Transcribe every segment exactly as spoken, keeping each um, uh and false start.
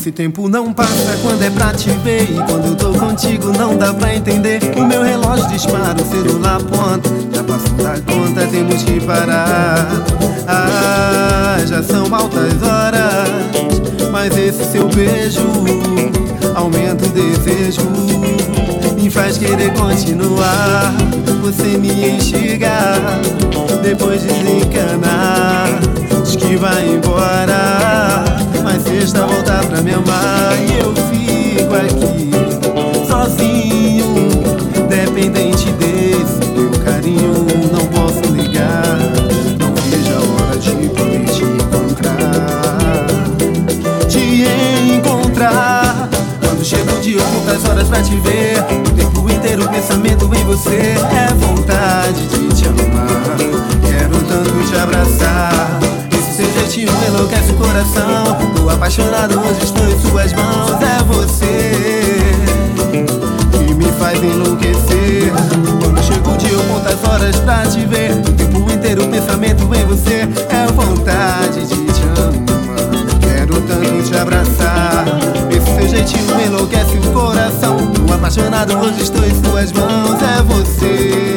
Esse tempo não passa quando é pra te ver, e quando eu tô contigo não dá pra entender. O meu relógio dispara, o celular aponta, já passou da conta, temos que parar. Ah, já são altas horas, mas esse seu beijo aumenta o desejo, me faz querer continuar. Você me instiga, depois desencana, diz que vai embora, mas sexta volta pra me amar. E eu fico aqui, sozinho, dependente desse teu carinho. Não posso ligar, não vejo a hora de poder te encontrar, te encontrar. Quando chega o dia eu conto as horas pra te ver, o tempo inteiro o pensamento em você. É vontade de te amar, quero tanto te abraçar. Seu jeitinho enlouquece o coração, tô apaixonado, hoje estou em suas mãos. É você que me faz enlouquecer. Quando chega o dia eu conto as horas pra te ver, o tempo inteiro o pensamento em você. É vontade de te amar, quero tanto te abraçar. Esse seu jeitinho enlouquece o coração, tô apaixonado, hoje estou em suas mãos. É você,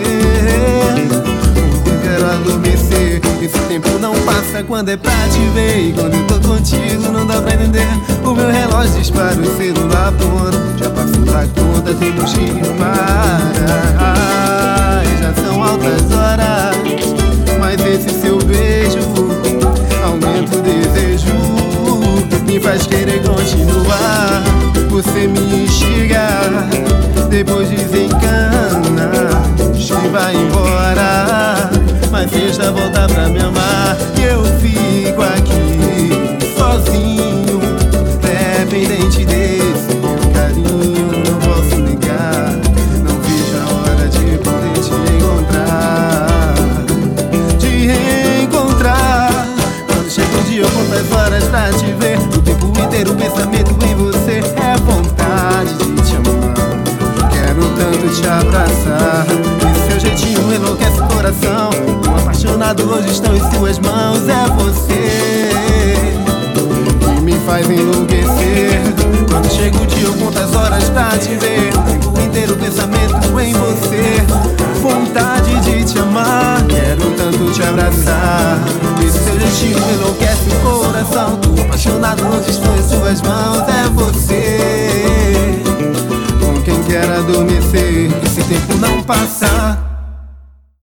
quero adormecer. Esse tempo não passa quando é pra te ver, e quando eu tô contigo não dá pra entender. O meu relógio dispara, o celular aponta, já passou da conta, temos que parar. Já são altas horas, mas esse seu beijo aumenta o desejo, me faz querer continuar. Você me instiga, depois desencana, diz que vai embora, mas sexta volta pra me amar. E eu fico aqui, sozinho, dependente desse meu carinho. Não posso negar, não vejo a hora de poder te encontrar, te reencontrar. Quando chega o dia eu conto as horas pra te ver, o tempo inteiro o pensamento em você. É vontade de te amar, quero tanto te abraçar. Esse seu jeitinho enlouquece o coração, tô apaixonado, hoje estou em suas mãos. É você que me faz enlouquecer. Quando chega o dia eu conto as horas pra te ver, o tempo inteiro o pensamento em você. Vontade de te amar, quero tanto te abraçar. Esse seu jeitinho enlouquece o coração, tô apaixonado, hoje estou em suas mãos. É você com quem quer adormecer. Esse tempo não passa